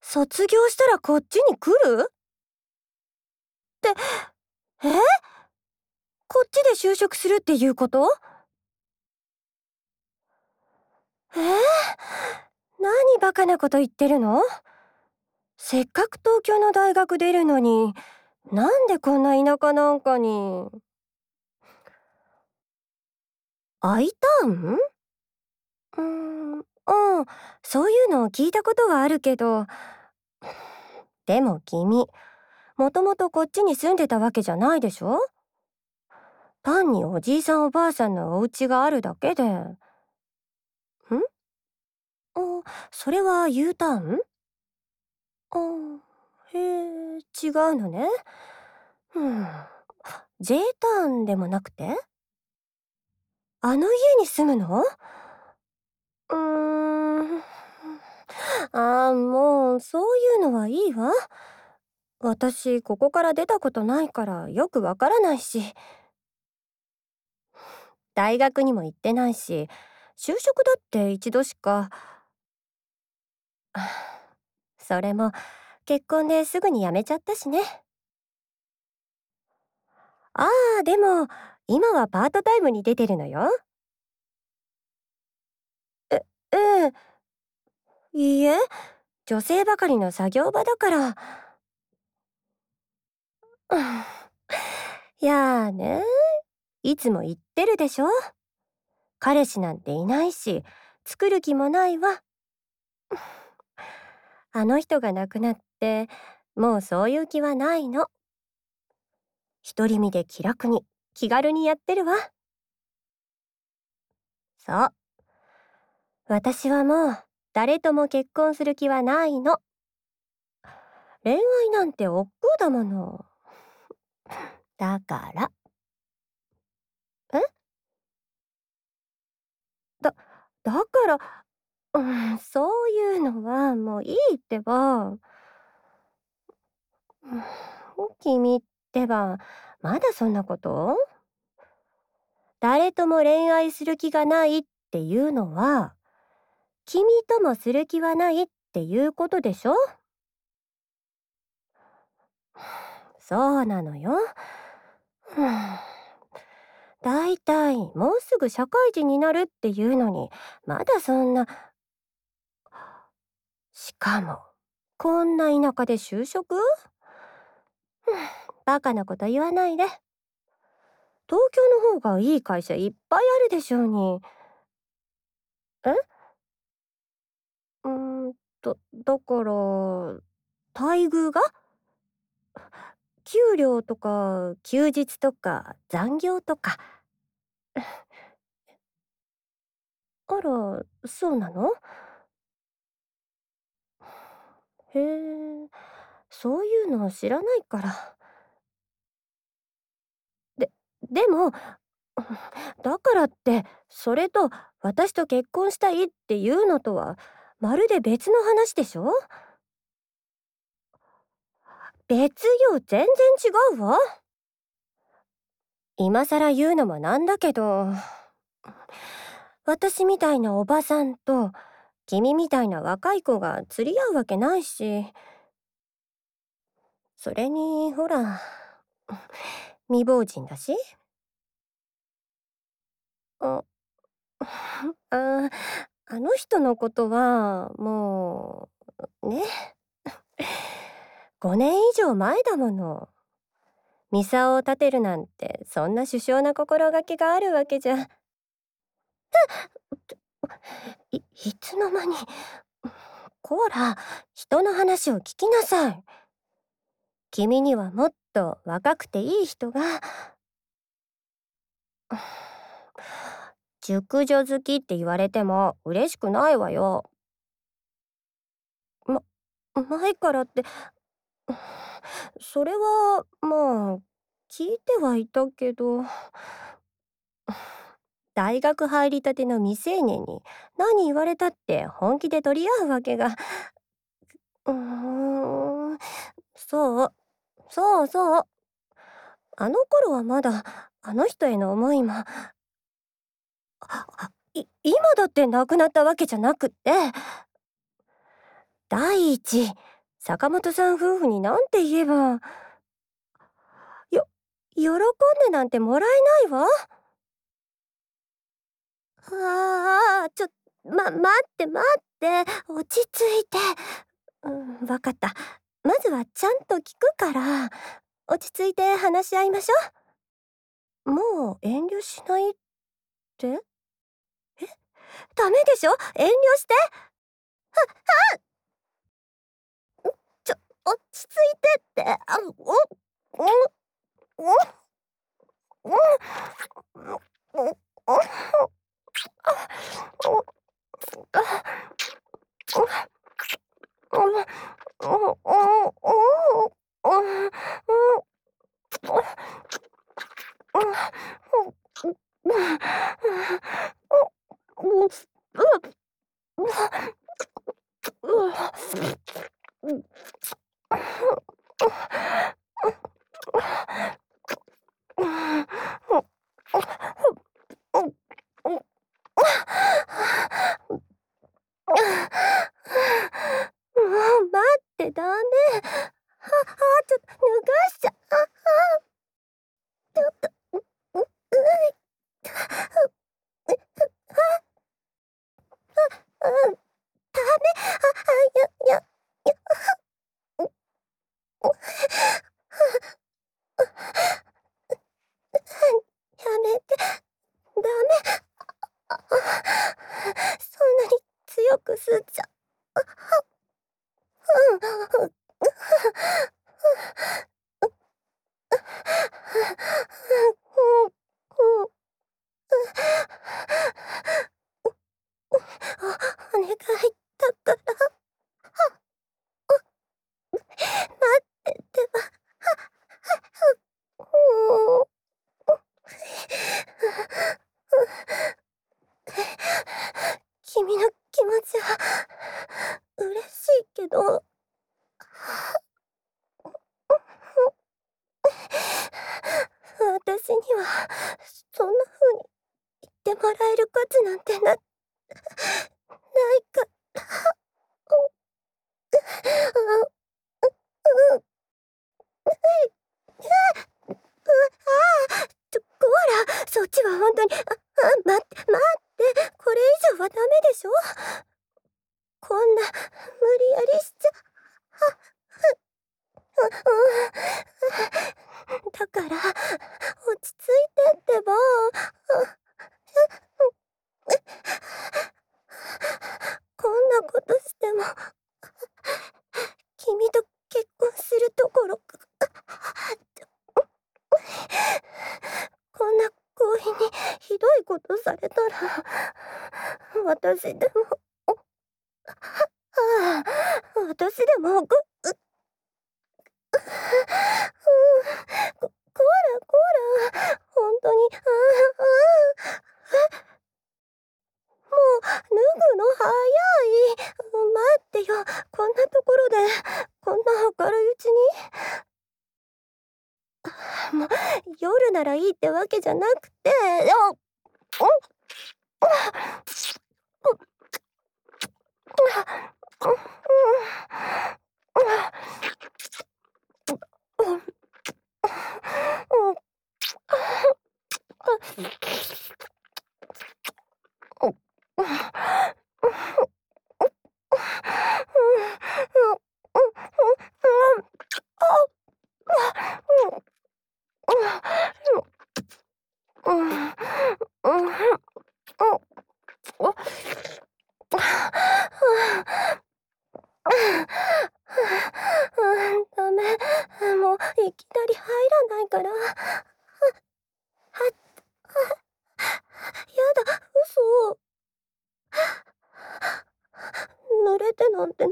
卒業したらこっちに来るって、え？こっちで就職するっていうこと？何バカなこと言ってるの？せっかく東京の大学出るのに、なんでこんな田舎なんかに。Iターン？そういうのを聞いたことはあるけど、でも君、もともとこっちに住んでたわけじゃないでしょ？単におじいさんおばあさんのお家があるだけで。それは U ターン？へえ、違うのね。J ターンでもなくて？あの家に住むの？うーん。もうそういうのはいいわ。私ここから出たことないからよくわからないし、大学にも行ってないし、就職だって一度しか。それも結婚ですぐに辞めちゃったしね。あでも今はパートタイムに出てるのよ。ええ、いいえ、女性ばかりの作業場だから。いやーね、いつも言ってるでしょ。彼氏なんていないし、作る気もないわ。あの人が亡くなって、もうそういう気はないの。独り身で気楽に、気軽にやってるわ。そう。私はもう、誰とも結婚する気はないの。恋愛なんて億劫だもの。だから。えだ、だから、そういうのはもういいってば。君ってば、まだそんなこと？誰とも恋愛する気がないっていうのは、君ともする気はないっていうことでしょ？そうなのよ。だいたいもうすぐ社会人になるっていうのに、まだそんな。しかも、こんな田舎で就職？バカなこと言わないで。東京の方がいい会社いっぱいあるでしょうに。えだから、待遇が？給料とか休日とか残業とか。あら、そうなの？へえ、そういうの知らないから。で、でも、だからって、それと私と結婚したいっていうのとは、まるで別の話でしょ？別よ、全然違うわ。今更言うのもなんだけど、私みたいなおばさんと、君みたいな若い子が釣り合うわけないし、それに、ほら、未亡人だし。あ、あ、あの人のことは、もう、ね。5年以上前だもの。ミサを立てるなんて、そんな殊勝な心がけがあるわけじゃ。いつの間に。こら、人の話を聞きなさい。君にはもっと若くていい人が。熟女好きって言われても嬉しくないわよ。前からって、それはまあ聞いてはいたけど、大学入りたての未成年に何言われたって本気で取り合うわけが。うーん、そう、そうそう。あの頃はまだあの人への思いも、今だって亡くなったわけじゃなくって、第一、 坂本さん夫婦になんて言えば。よ、喜んでなんてもらえないわ。待って待って、落ち着いて。わかった。まずはちゃんと聞くから、落ち着いて話し合いましょう。もう遠慮しないって？ダメでしょ、遠慮して。ちょ、落ち着いてって。待ってダメ。ちょっと脱がしちゃ。ちょっと。ダメ。や、や、やめて。ダメ。そんなに強く吸っちゃ。お願いだから。待っててば。君の気持ちは嬉しいけど、私にはそんな風に言ってもらえる価値なんてないか。コアラ、そっちは本当に。待って待って、これ以上はダメでしょ。こんな無理やりしちゃ。だから落ち着いてってば。こんなことしても君と結婚するところか。こんな行為にひどいことされたら私でも。私でも。コアラ、本当に。もう脱ぐの早い。待ってよ、こんなところでこんな明るいうちに。もう夜ならいいってわけじゃなくて。ダメ。もういきなり入らないから。やだ、嘘。濡れてなんて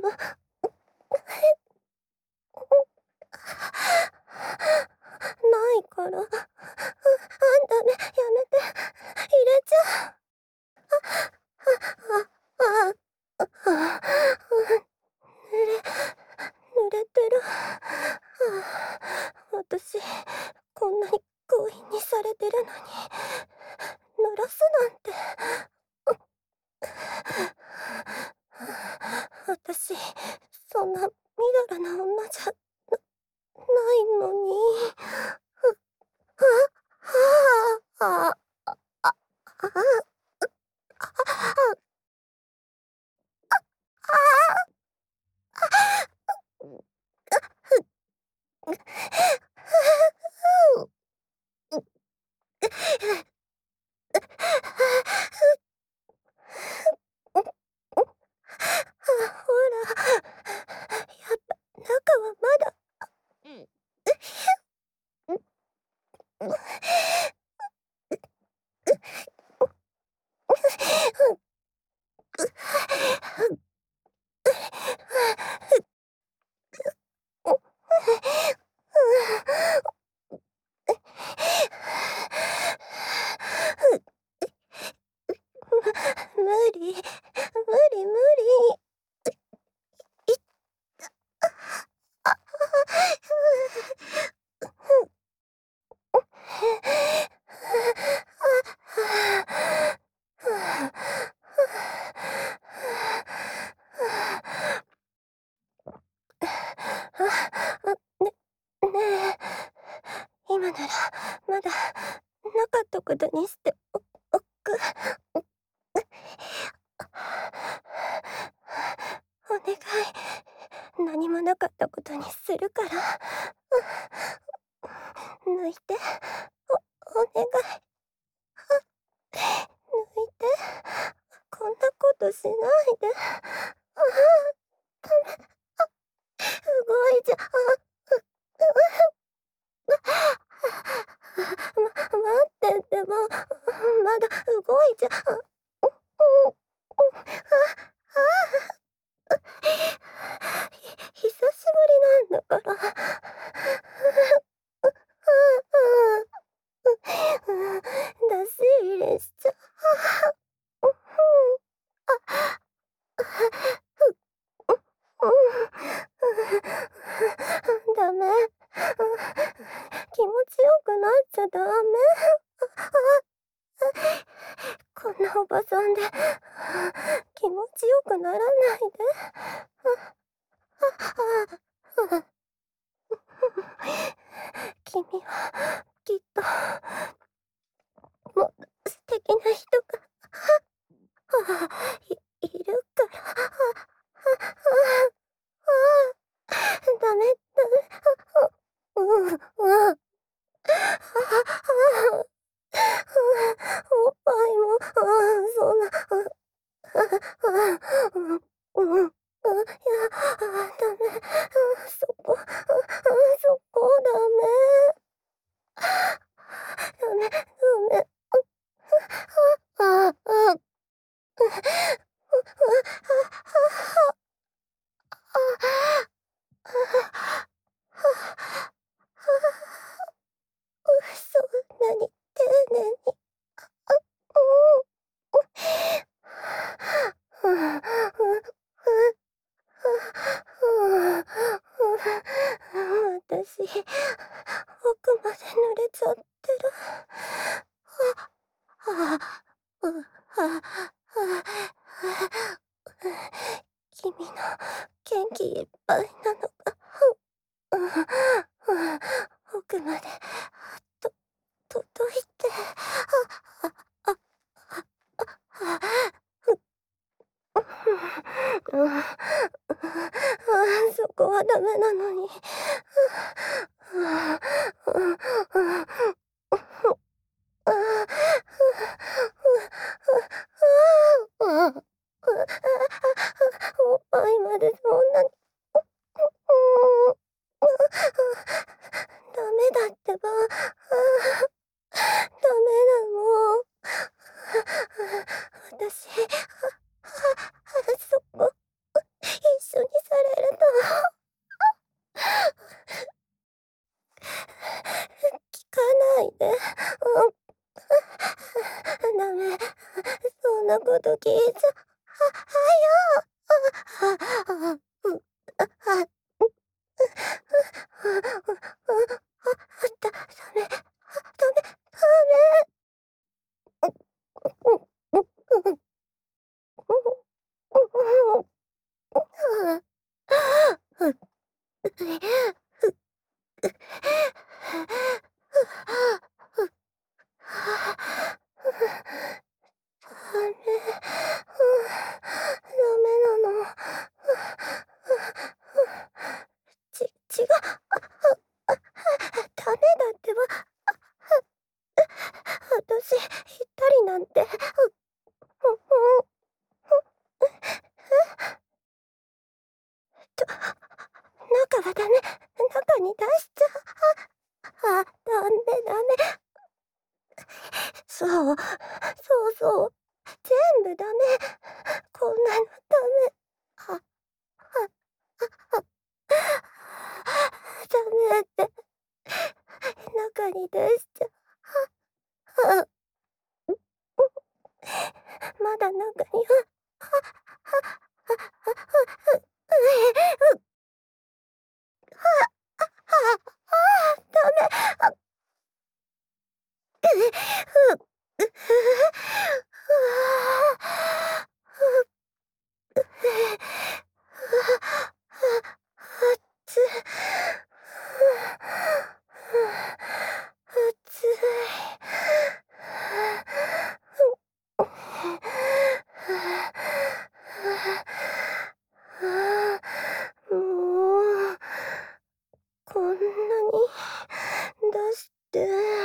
ないから。ダメ、やめて。入れちゃう。濡れてる。私こんなに強引にされてるのに濡らすなんて。私そんなみだからな女じゃないのに。ああ、ああ、ああ、ほら、やっぱ中はまだ。無理、無理、無理。ねえ、今ならまだなかったことにしておく。お願い、何もなかったことにするから。抜いて、お願い、抜いて。こんなことしないで。動いちゃ待ってってば、まだ動いちゃ久しぶりなんだから。出し入れしちゃダメ。気持ちよくなっちゃダメ。こんなおばさんで気持ちよくならないで。君はきっともっと素敵な人がいるから。ダメ、ダメ。おっぱいも、そんな、ダメ、そこダメ、ダメ、ダメ、あ、あ、そんなに丁寧に、うん、私、奥まで濡れちゃってる。はあ、君の元気いっぱいなのが、奥までと届いて。そこはダメなのに。おっぱいまでそんなに。ダメだってば。ダメなの。私、そこ、一緒にされると、聞かないで。ダメ。そんなこと聞いちゃ、ダメ、ダメ、ダメ。 ダメ、ダメなの。違う、ダメだってば。私、行ったりなんて。中はダメ、中に出しちゃダメダメ。そう、そうそう。全部ダメ。こんなのダメ。ダメって。中に出しちゃまだ中には。ダメ。つ、暑い。もう、こんなに出して。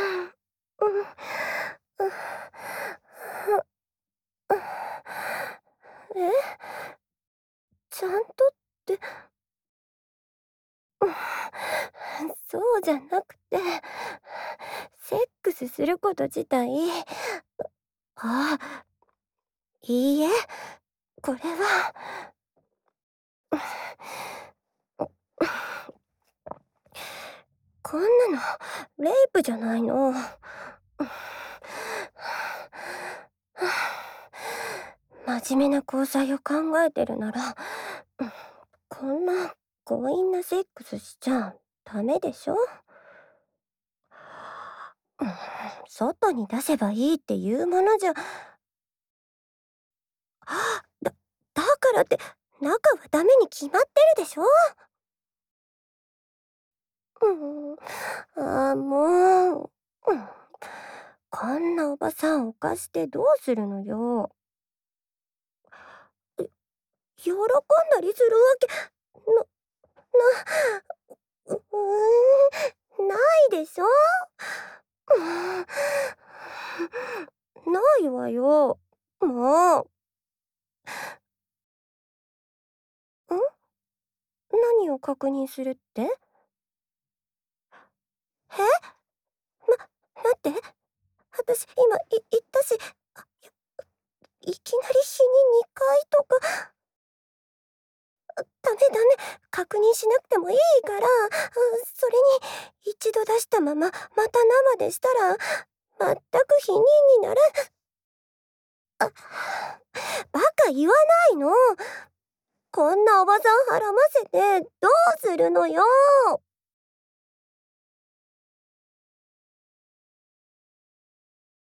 え、ちゃんとって。そうじゃなくて、セックスすること自体。あ、いいえ、これは。こんなのレイプじゃないの。真面目な交際を考えてるなら、こんな強引なセックスしちゃダメでしょ。外に出せばいいっていうものじゃ。だ、だからって中はダメに決まってるでしょ。もう、こんなおばさん犯してどうするのよ。喜んだりするわけな、ないでしょ。ないわよ。もう。何を確認するって？待って。私今言ったし、いきなり日に2回とか。ダメダメ、確認しなくてもいいから。それに一度出したまままた生でしたら全く否認になら。バカ言わないの。こんなおばさんはらませてどうするのよ。